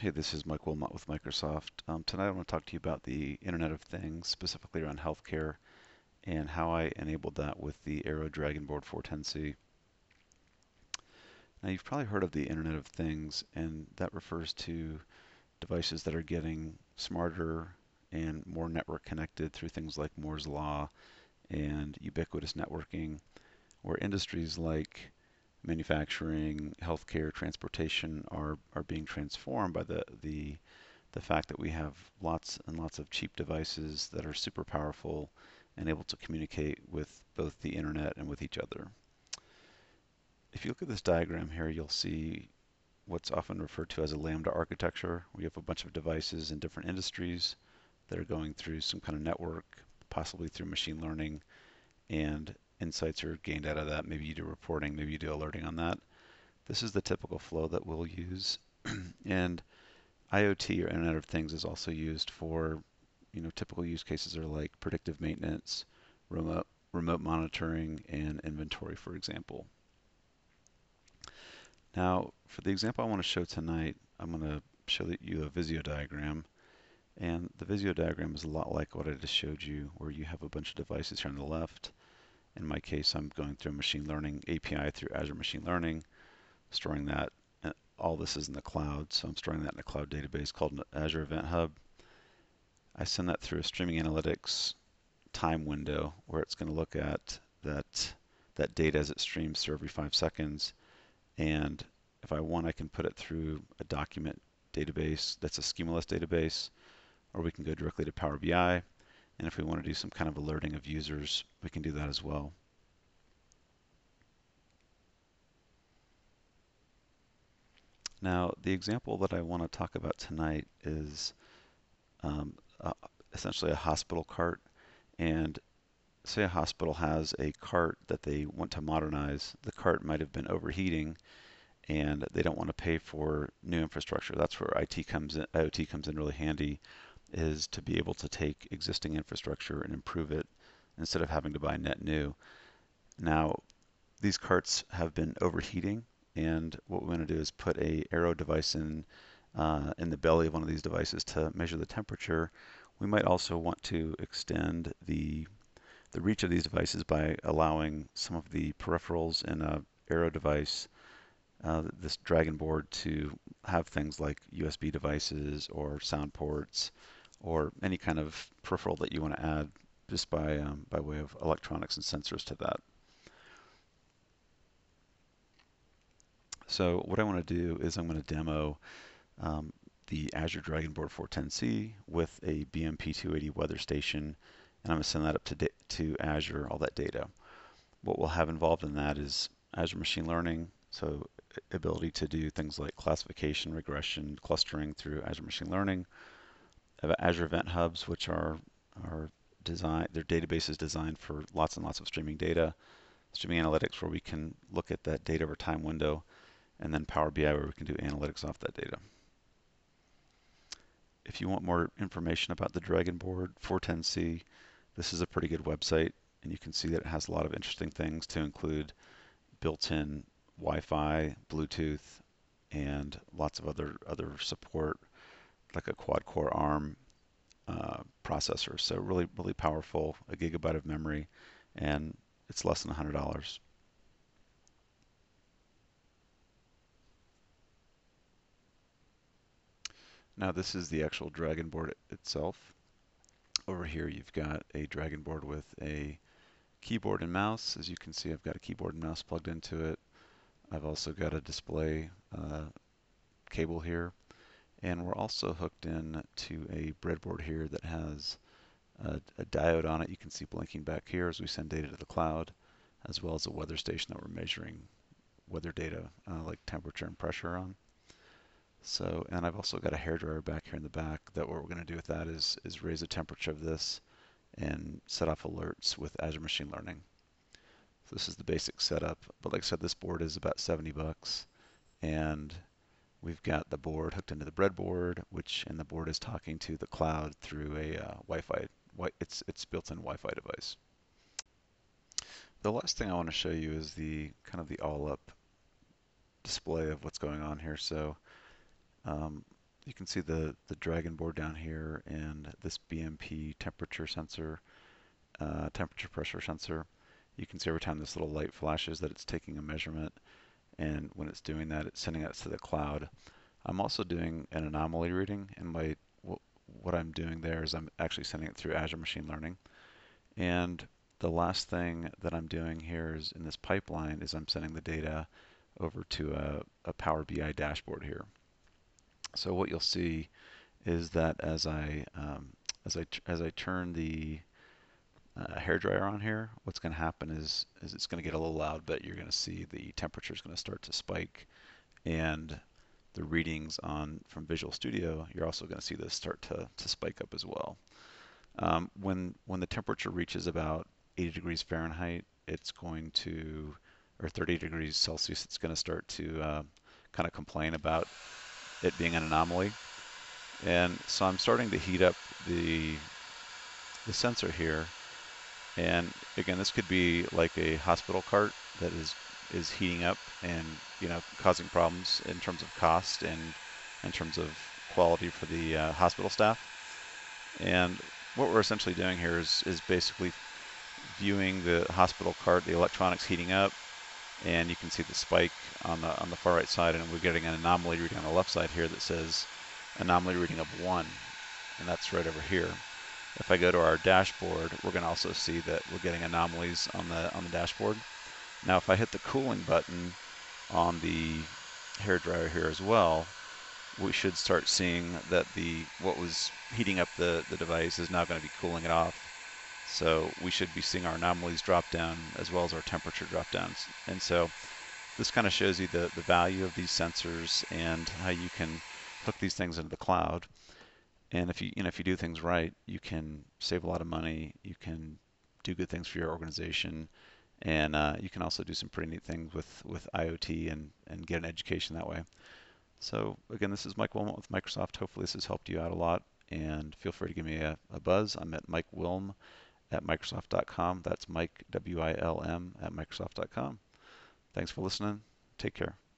Hey, this is Mike Wilmot with Microsoft. Tonight I want to talk to you about the Internet of Things, specifically around healthcare, and how I enabled that with the Aero Dragon Board 410C. Now, you've probably heard of the Internet of Things, and that refers to devices that are getting smarter and more network connected through things like Moore's Law and ubiquitous networking, where industries like manufacturing, healthcare, transportation are being transformed by the fact that we have lots and lots of cheap devices that are super powerful and able to communicate with both the internet and with each other. If you look at this diagram here, you'll see what's often referred to as a lambda architecture. We have a bunch of devices in different industries that are going through some kind of network, possibly through machine learning, and insights are gained out of that. Maybe you do reporting, maybe you do alerting on that. This is the typical flow that we'll use. And IoT, or Internet of Things, is also used for, typical use cases are like predictive maintenance, remote monitoring, and inventory, for example. Now, for the example I want to show tonight, I'm going to show you a Visio diagram. And the Visio diagram is a lot like what I just showed you, where you have a bunch of devices here on the left. In my case, I'm going through a machine learning API through Azure Machine Learning, storing that. All this is in the cloud, so I'm storing that in a cloud database called an Azure Event Hub. I send that through a streaming analytics time window where it's going to look at that data as it streams through every 5 seconds. And if I want, I can put it through a document database that's a schemaless database, or we can go directly to Power BI. And if we want to do some kind of alerting of users, we can do that as well. Now, the example that I want to talk about tonight is um, uh, essentially a hospital cart. And say a hospital has a cart that they want to modernize. The cart might have been overheating and they don't want to pay for new infrastructure. That's where IoT comes in really handy, is to be able to take existing infrastructure and improve it instead of having to buy net new. Now, these carts have been overheating, and what we want to do is put a Aero device in the belly of one of these devices to measure the temperature. We might also want to extend the reach of these devices by allowing some of the peripherals in a Aero device, this Dragon board, to have things like USB devices or sound ports or any kind of peripheral that you want to add just by way of electronics and sensors to that. So what I want to do is I'm going to demo um, the Azure Dragon Board 410C with a BMP280 weather station, and I'm going to send that up to Azure, all that data. What we'll have involved in that is Azure Machine Learning, so ability to do things like classification, regression, clustering through Azure Machine Learning. I have Azure Event Hubs, which are designed, their database is designed for lots and lots of streaming data. Streaming analytics, where we can look at that data over time window, and then Power BI, where we can do analytics off that data. If you want more information about the Dragon Board 410C, this is a pretty good website, and you can see that it has a lot of interesting things to include built-in Wi-Fi, Bluetooth, and lots of other support, like a quad-core ARM processor. So really powerful, a gigabyte of memory, and it's less than $100. Now this is the actual Dragon board itself. Over here you've got a Dragon board with a keyboard and mouse. As you can see, I've got a keyboard and mouse plugged into it. I've also got a display cable here, and we're also hooked in to a breadboard here that has a diode on it. You can see blinking back here as we send data to the cloud, as well as a weather station that we're measuring weather data like temperature and pressure on. So, and I've also got a hairdryer back here in the back that what we're going to do with that is raise the temperature of this and set off alerts with Azure Machine Learning. So this is the basic setup. But like I said, this board is about 70 bucks, and we've got the board hooked into the breadboard, and the board is talking to the cloud through a Wi-Fi. It's built-in Wi-Fi device. The last thing I want to show you is the kind of the all-up display of what's going on here. So um, you can see the Dragon board down here and this BMP temperature sensor, temperature pressure sensor. You can see every time this little light flashes that it's taking a measurement, and when it's doing that, it's sending that to the cloud. I'm also doing an anomaly reading, and what I'm doing there is I'm actually sending it through Azure Machine Learning. And the last thing that I'm doing here is in this pipeline is I'm sending the data over to a Power BI dashboard here. So what you'll see is that as I turn the hairdryer on here, what's going to happen is it's going to get a little loud, but you're going to see the temperature is going to start to spike, and the readings from Visual Studio, you're also going to see this start to spike up as well. When the temperature reaches about 80 degrees Fahrenheit, it's going to, or 30 degrees Celsius, it's going to start to kind of complain about it being an anomaly. And so I'm starting to heat up the sensor here. And again, this could be like a hospital cart that is heating up and causing problems in terms of cost and in terms of quality for the hospital staff. And what we're essentially doing here is basically viewing the hospital cart, the electronics heating up, and you can see the spike on the far right side, and we're getting an anomaly reading on the left side here that says anomaly reading of 1, and that's right over here. If I go to our dashboard, we're going to also see that we're getting anomalies on the dashboard. Now, if I hit the cooling button on the hairdryer here as well, we should start seeing that what was heating up the device is now going to be cooling it off. So we should be seeing our anomalies drop down as well as our temperature drop down. And so this kind of shows you the value of these sensors and how you can hook these things into the cloud. And if you do things right, you can save a lot of money. You can do good things for your organization, and you can also do some pretty neat things with IoT and get an education that way. So again, this is Mike Wilmot with Microsoft. Hopefully this has helped you out a lot, and feel free to give me a buzz. I'm at mikewilm@microsoft.com. That's Mike, WILM, at microsoft.com. Thanks for listening. Take care.